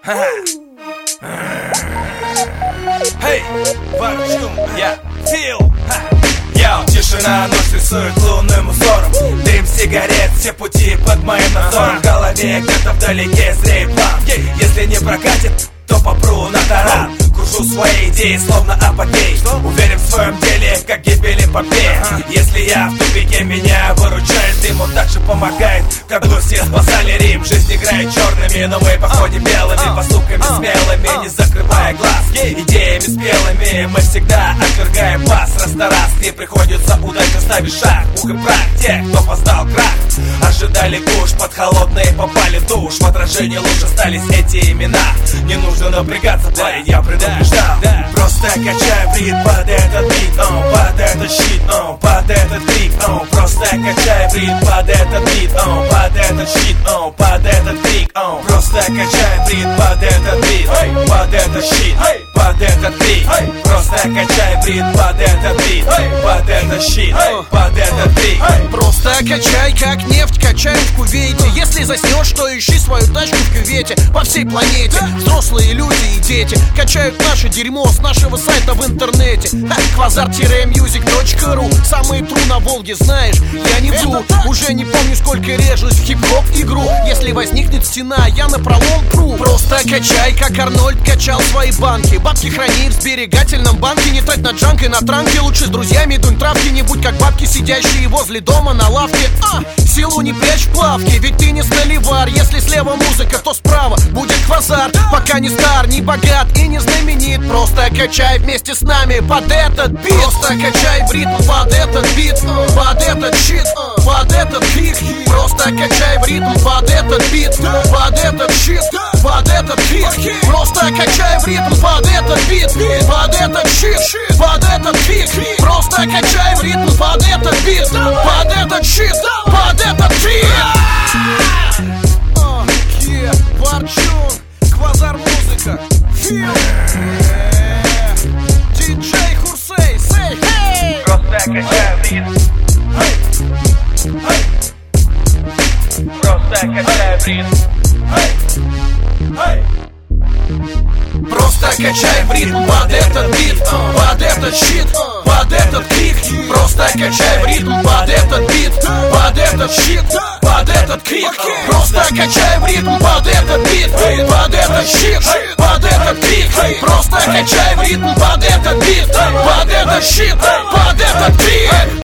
Эй, Варчун, я Фил. Яу, тишина, ночь рисует лунным узором. Дым сигарет, все пути под моим надзором. В голове где-то вдалеке зреет план. Если не прокатит, то попру на таран. Кружу свои идеи, словно апогей. Уверен в своем деле, как гибель эпопея. Если я в тупике, меня выручает дым. Он также помогает, как все спасали Рим. Жизнь играет черными, но мы походим белыми. Поступками смелыми, не закрывая глаз. Идеями спелыми, мы всегда отвергаем вас. Раз на раз не приходится удачно ставить шаг. Пух и прах тех, кто познал крах. Ожидали куш, под холодные попали в душ. В отражении луж остались эти имена. Не нужно напрягаться, парень, я предупреждал. Просто качай брит под этот бит, под этот щит, под этот крик. Просто качай брит под этот бит, под этот щит, под этот крик. Просто качай брит под этот бит, под этот щит, под этот крик. Просто качай брит под этот бит, под этот щит, под этот крик. Просто качай, как нефть качаем в Кувейте. Если заснешь, то ищи свою тачку в кювете. По всей планете взрослые люди и дети качают наше дерьмо с нашего сайта в интернете. Quasar-music.ru. Самые тру на Волге, знаешь, я не вру. Уже не помню, сколько режусь в хип-хоп игру. Если возникнет стена, я напролом пру. Просто качай, как Арнольд качал свои банки. Бабки храни в сберегательном банке. Не трать на джанк и на транки. Лучше с друзьями дунь травки. Не будь как бабки, сидящие возле дома на лавке. Силу не прячь в плавке, ведь ты не столивар. Если слева музыка, то справа будет квазар. Пока не стар, не богат и не знаменит. Просто качай вместе с нами под этот бит. Просто качай в ритм под этот бит, под этот щит, под этот крик. Просто качай в ритм под этот бит, под этот щит, под этот крик. Просто качай в ритм под этот бит, под этот щит, под этот крик. Просто качай в ритм под этот бит, под этот щит, под этот крик. Варчун, Квазар музыка, Фил, диджей Хурсей, say hey. Просто качай брит, просто качай брит. Просто качай в ритм под этот бит, под этот щит, под этот крик. Просто качай в ритм под этот бит, под этот щит, под этот крик. Просто качай в ритм под этот бит, под этот щит, под этот крик. Просто качай в ритм под этот бит, под этот щит, под этот крик.